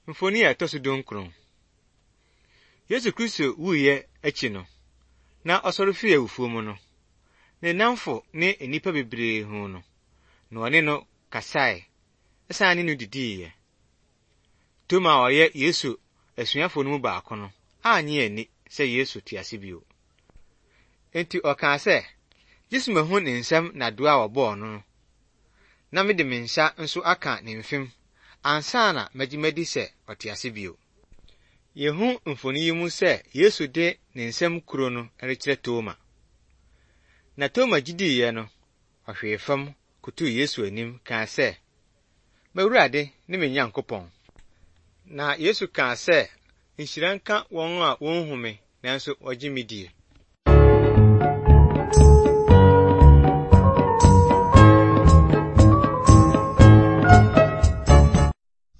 Mfoni a tosu donkron. Yesu Kristo wuye akyi no, na osoro fi awufo mu no. Ne namfo ne enipa bebree hu no. Na one no kasae. Esane no didiye. Toma oye Yesu asuafo no mu baako no, anye ani se Yesu te ase bio. Enti oka se, Yesu mahu ne nsam na doa obo no. Na me de me nsa nso aka ne mfem. Ansa na magimadi se ote ase bio. Yehu mfoni yi mu se Yesu de ne nsam kuro no rekire Toma. Na Toma gidiye no, ohwe fam kutu Yesu anim ka se, "Mawurade ne me Nyankopɔn." Na Yesu ka se, "Nhyira nka wɔn a wonhu me nanso wɔgye me die."